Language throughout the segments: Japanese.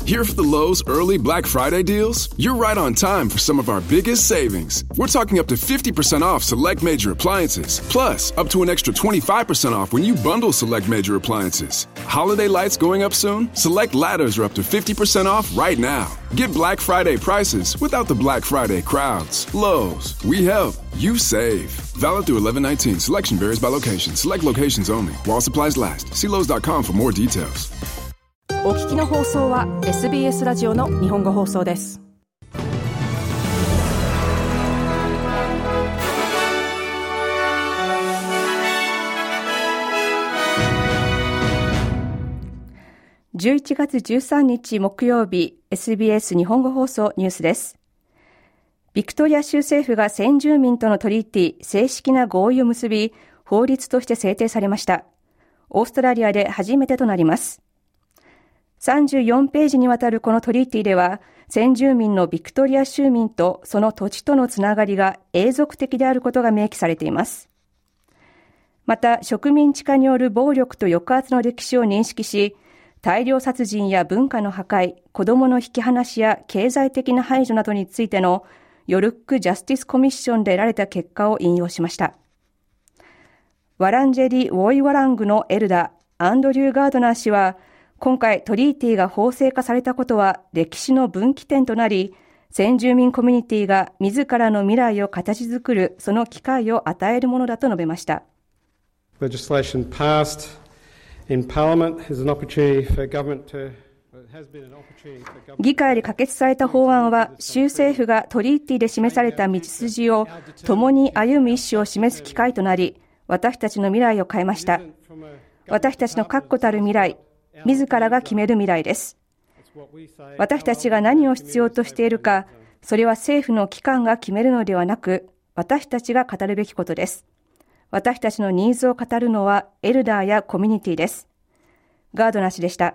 Here for the Lowe's early Black Friday deals? You're right on time for some of our biggest savings. We're talking up to 50% off select major appliances, plus up to an extra 25% off when you bundle select major appliances. Holiday lights going up soon? Select ladders are up to 50% off right now. Get Black Friday prices without the Black Friday crowds. Lowe's, we help, you save. Valid through 11/19. Selection varies by location. Select locations only. While supplies last. See Lowe's.com for more details. お聞きの放送は SBS ラジオの日本語放送です。11月13日木曜日、 SBS 日本語放送ニュースです。ビクトリア州政府が先住民とのトリティ正式な合意を結び、法律として制定されました。オーストラリアで初めてとなります。34ページにわたるこのトリティでは、先住民のビクトリア州民とその土地とのつながりが永続的であることが明記されています。また、植民地化による暴力と抑圧の歴史を認識し、大量殺人や文化の破壊、子どもの引き離しや経済的な排除などについてのヨルック・ジャスティス・コミッションで得られた結果を引用しました。ワランジェリ・ウォイワラングのエルダー、アンドリュー・ガードナー氏は、今回トリーティーが法制化されたことは歴史の分岐点となり、先住民コミュニティが自らの未来を形作るその機会を与えるものだと述べました。 Legislation passed in Parliament is an opportunity for government to 議会で可決された法案は、州政府がトリーティーで示された道筋を共に歩む意思を示す機会となり、私たちの未来を変えました。私たちの確固たる未来、自らが決める未来です。私たちが何を必要としているか、それは政府の機関が決めるのではなく、私たちが語るべきことです。私たちのニーズを語るのはエルダーやコミュニティです。ガードナー氏でした。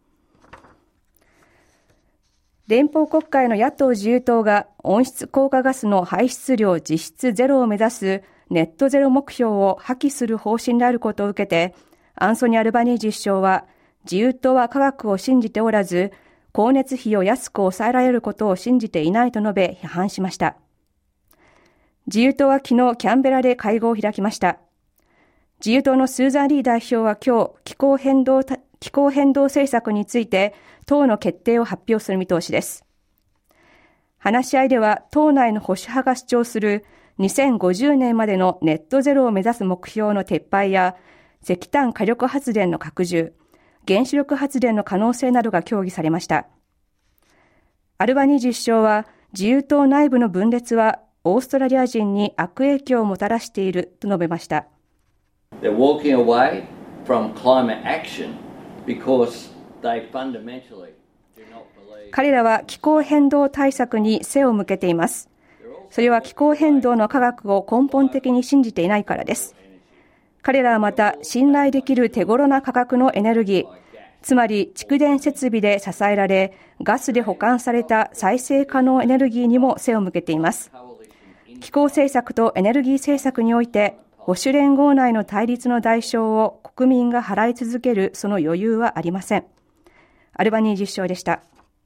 連邦国会の野党自由党が温室効果ガスの排出量実質ゼロを目指すネットゼロ目標を破棄する方針であることを受けて、アンソニー・アルバニージー首相は、自由党は科学を信じておらず、光熱費を安く抑えられることを信じていないと述べ批判しました。自由党は昨日キャンベラで会合を開きました。自由党のスーザン・リー代表は今日、気候変動政策について党の決定を発表する見通しです。話し合いでは、党内の保守派が主張する2050年までのネットゼロを目指す目標の撤廃や、石炭火力発電の拡充、原子力発電の可能性などが協議されました。アルバニージー首相は、自由党内部の分裂はオーストラリア人に悪影響をもたらしていると述べました。 They're walking away from climate action because they fundamentally do not believe. 彼らは気候変動対策に背を向けています。それは気候変動の科学を根本的に信じていないからです。彼らはまた信頼できる手頃な価格のエネルギー、つまり蓄電設備で支えられ、ガスで保管された再生可能エネルギーにも背を向けています。気候政策とエネルギー政策において、保守連合内の対立の代償を国民が払い続けるその余裕はありません。アルバニージー首相でした。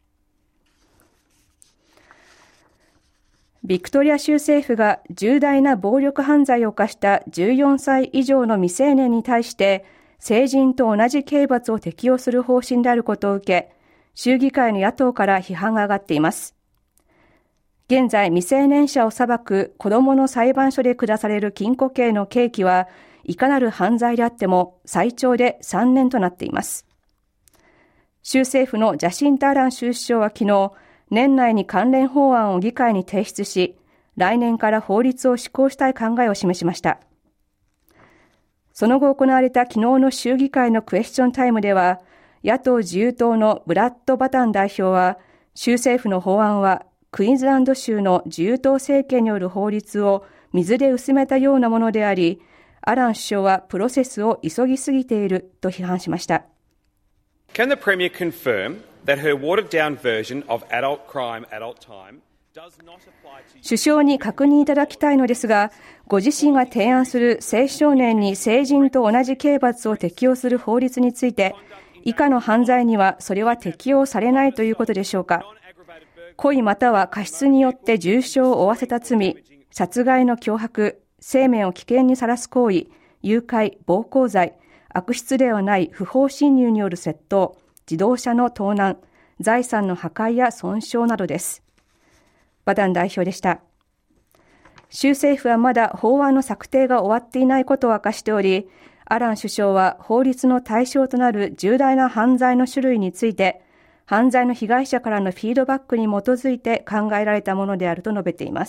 ビクトリア州政府が重大な暴力犯罪を犯した14歳以上の未成年に対して成人と同じ刑罰を適用する方針であることを受け、州議会の野党から批判が上がっています。現在、未成年者を裁く子どもの裁判所で下される禁錮刑の刑期はいかなる犯罪であっても最長で3年となっています。州政府のジャシンタ・アラン州首相は昨日、年内に関連法案を議会に提出し、来年から法律を施行したい考えを示しました。その後行われた昨日の州議会のクエスチョンタイムでは、野党自由党のブラッド・バタン代表は、州政府の法案はクイーンズランド州の自由党政権による法律を水で薄めたようなものであり、アラン首相はプロセスを急ぎすぎていると批判しました。 Can the Premier confirm that her watered-down version of adult crime, adult time does not apply to... 首相に確認いただきたいのですが、ご自身が提案する青少年に成人と同じ刑罰を適用する法律について、 以下の犯罪にはそれは適用されないということでしょうか。故意または過失によって重傷を負わせた罪、殺害の脅迫、生命を危険にさらす行為、誘拐、暴行罪、悪質ではない不法侵入による窃盗、自動車の盗難、財産の破壊や損傷などです。バダン代表でした。州政府はまだ法案の策定が終わっていないことを明かしており、アラン首相は法律の対象となる重大な犯罪の種類について、犯罪の被害者からのフィードバックに基づいて考えられたものであると述べています。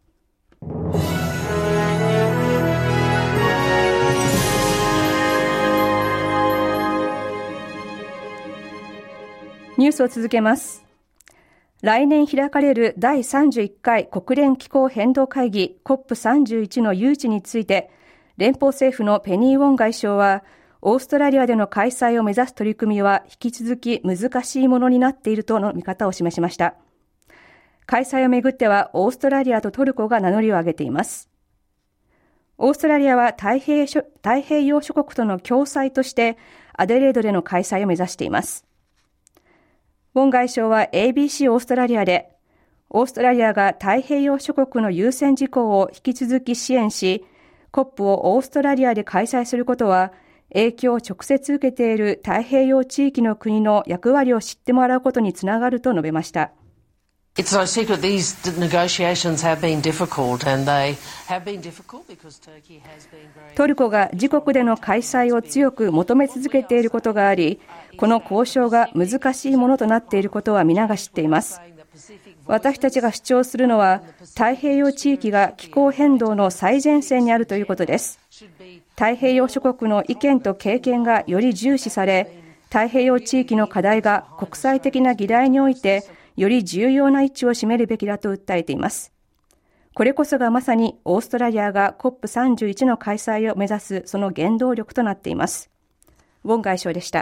ニュースを続けます。来年開かれる第31回国連気候変動会議 COP31 の誘致について、連邦政府のペニー・ウォン外相は、オーストラリアでの開催を目指す取り組みは引き続き難しいものになっているとの見方を示しました。開催をめぐってはオーストラリアとトルコが名乗りを上げています。オーストラリアは太平洋諸国との共催としてアデレードでの開催を目指しています。ウォン外相は ABC オーストラリアで、オーストラリアが太平洋諸国の優先事項を引き続き支援し、COP をオーストラリアで開催することは、影響を直接受けている太平洋地域の国の役割を知ってもらうことにつながると述べました。 It's no secret these negotiations have been difficult and they have been difficult because Turkey has been very... トルコが自国での開催を強く求め続けていることがあり、この交渉が難しいものとなっていることは皆が知っています。私たちが主張するのは、太平洋地域が気候変動の最前線にあるということです。太平洋諸国の意見と経験がより重視され、太平洋地域の課題が国際的な議題において、より重要な位置を占めるべきだと訴えています。これこそがまさにオーストラリアが COP31 の開催を目指すその原動力となっています。ウォン外相でした。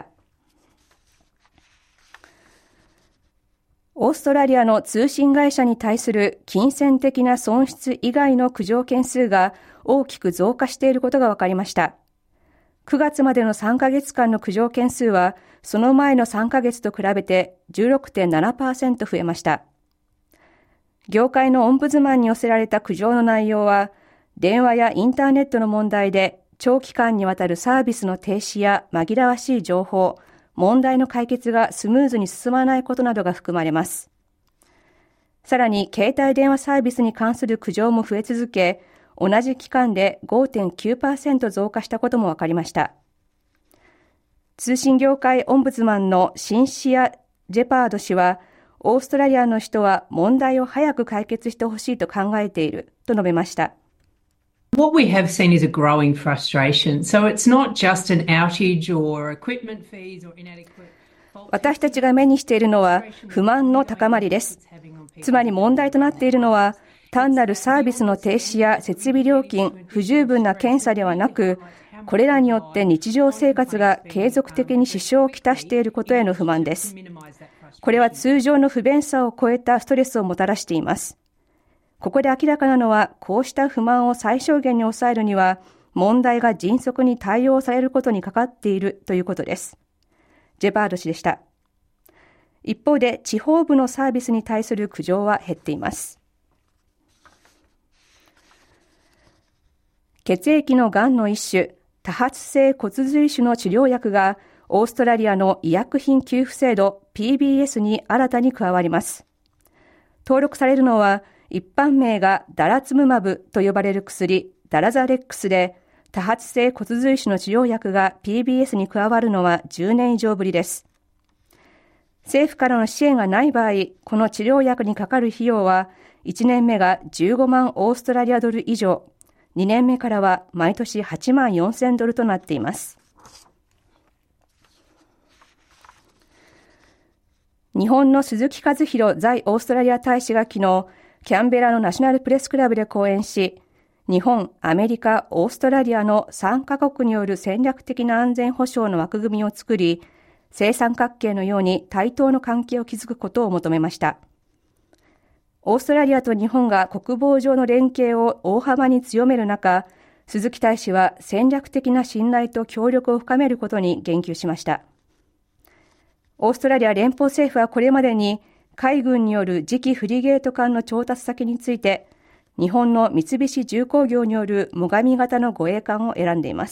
オーストラリアの通信会社に対する金銭的な損失以外の苦情件数が大きく増加していることが分かりました。9月までの3ヶ月間の苦情件数は、その前の3ヶ月と比べて 16.7% 増えました。業界のオンブズマンに寄せられた苦情の内容は、電話やインターネットの問題で長期間にわたるサービスの停止や紛らわしい情報、問題の解決がスムーズに進まないことなどが含まれます。さらに、携帯電話サービスに関する苦情も増え続け、同じ期間で 5.9% 増加したことも分かりました。通信業界オンブズマンのシンシア・ジェパード氏は、オーストラリアの人は問題を早く解決してほしいと考えていると述べました。 What we have seen is a growing frustration. So it's not just an outage or equipment fees or inadequate. 私たちが目にしているのは不満の高まりです。つまり問題となっているのは単なるサービスの停止や設備料金、不十分な検査ではなく、これらによって日常生活が継続的に支障をきたしていることへの不満です。これは通常の不便さを超えたストレスをもたらしています。ここで明らかなのは、こうした不満を最小限に抑えるには、問題が迅速に対応されることにかかっているということです。ジェパード氏でした。一方で、地方部のサービスに対する苦情は減っています。血液のがんの一種、多発性骨髄腫の治療薬が、オーストラリアの医薬品給付制度 PBS に新たに加わります。登録されるのは、一般名がダラツムマブと呼ばれる薬、ダラザレックスで、多発性骨髄腫の治療薬が PBS に加わるのは10年以上ぶりです。政府からの支援がない場合、この治療薬にかかる費用は、1年目が15万オーストラリアドル以上、2年目からは毎年8万4000ドルとなっています。日本の鈴木和弘在オーストラリア大使が昨日、キャンベラのナショナルプレスクラブで講演し、日本、アメリカ、オーストラリアの3カ国による戦略的な安全保障の枠組みを作り、正三角形のように対等の関係を築くことを求めました。オーストラリアと日本が国防上の連携を大幅に強める中、鈴木大使は戦略的な信頼と協力を深めることに言及しました。 オーストラリア連邦政府はこれまでに海軍による次期フリゲート艦の調達先について、日本の三菱重工業による最上型の護衛艦を選んでいます。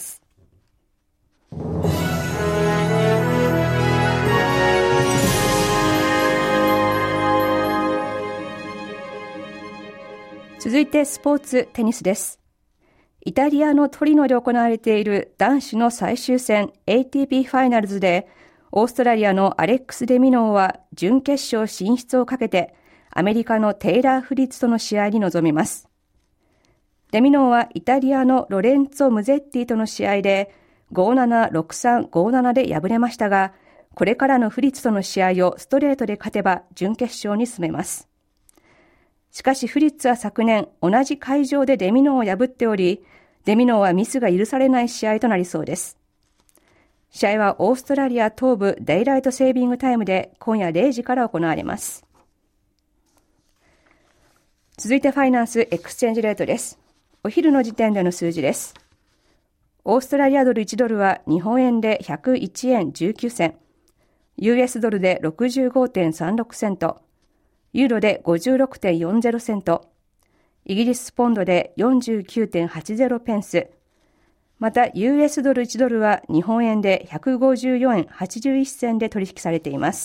続いてスポーツテニスです。イタリアのトリノで行われている男子の最終戦 ATP ファイナルズで、オーストラリアのアレックス・デミノーは準決勝進出をかけてアメリカのテイラー・フリッツとの試合に臨みます。デミノーはイタリアのロレンツォ・ムゼッティとの試合で 5-7、6-3、5-7 で敗れましたが、これからのフリッツとの試合をストレートで勝てば準決勝に進めます。しかしフリッツは昨年同じ会場でデミノーを破っており、デミノーはミスが許されない試合となりそうです。試合はオーストラリア東部デイライトセービングタイムで今夜0時から行われます。続いてファイナンスエクスチェンジレートです。お昼の時点での数字です。オーストラリアドル1ドルは日本円で101円19銭、US ドルで 65.36 セント、ユーロで 56.40 セント、イギリスポンドで 49.80 ペンス、また US ドル1ドルは日本円で154円81銭で取引されています。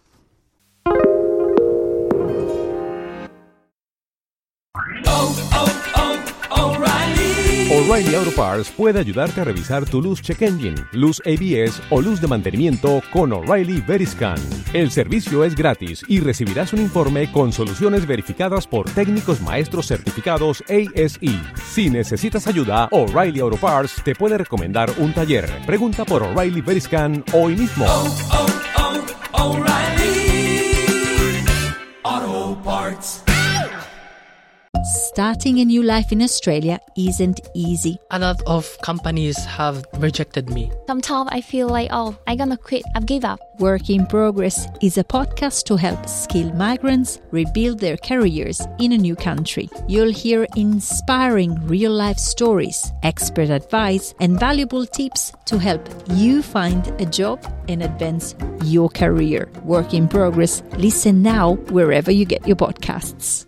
O'Reilly Auto Parts puede ayudarte a revisar tu luz check engine, luz ABS o luz de mantenimiento con O'Reilly Veriscan. El servicio es gratis y recibirás un informe con soluciones verificadas por técnicos maestros certificados ASE. Si necesitas ayuda, O'Reilly Auto Parts te puede recomendar un taller. Pregunta por O'Reilly Veriscan hoy mismo. O'Reilly Auto Parts. Starting a new life in Australia isn't easy. A lot of companies have rejected me. Sometimes I feel like, I'm gonna quit, I've given up. Work in Progress is a podcast to help skilled migrants rebuild their careers in a new country. You'll hear inspiring real-life stories, expert advice, and valuable tips to help you find a job and advance your career. Work in Progress. Listen now wherever you get your podcasts.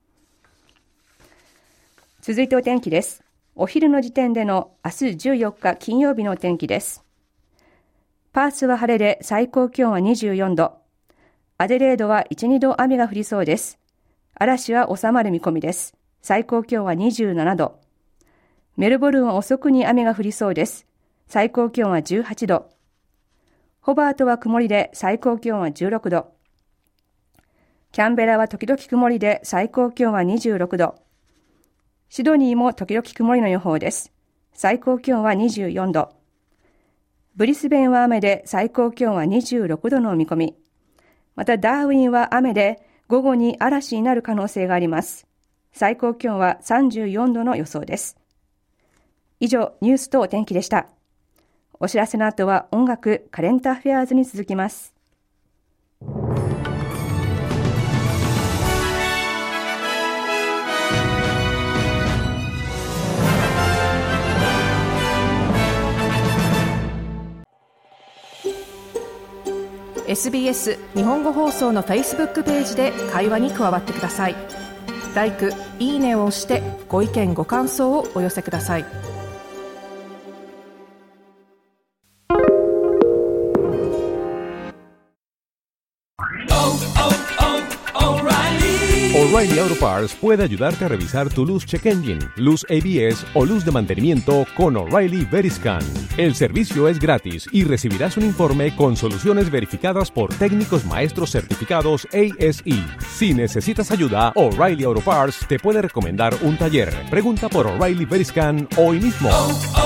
続いてお天気です。お昼の時点での明日14日金曜日のお天気です。パースは晴れで最高気温は24度。アデレードは 1,2 度雨が降りそうです。嵐は収まる見込みです。最高気温は27度。メルボルンは遅くに雨が降りそうです。最高気温は18度。ホバートは曇りで最高気温は16度。キャンベラは時々曇りで最高気温は26度。シドニーも時々曇りの予報です。最高気温は24度。ブリスベンは雨で最高気温は26度の見込み。またダーウィンは雨で午後に嵐になる可能性があります。最高気温は34度の予想です。以上、ニュースとお天気でした。お知らせの後は音楽、カレンターフェアーズに続きます。SBS 日本語放送の Facebook ページで会話に加わってください。LIKE、いいねを押してご意見ご感想をお寄せください。 O'Reilly Auto Parts puede ayudarte a revisar tu luz check engine, luz ABS o luz de mantenimiento con O'Reilly Veriscan. El servicio es gratis y recibirás un informe con soluciones verificadas por técnicos maestros certificados ASE. Si necesitas ayuda, O'Reilly Auto Parts te puede recomendar un taller. Pregunta por O'Reilly Veriscan hoy mismo.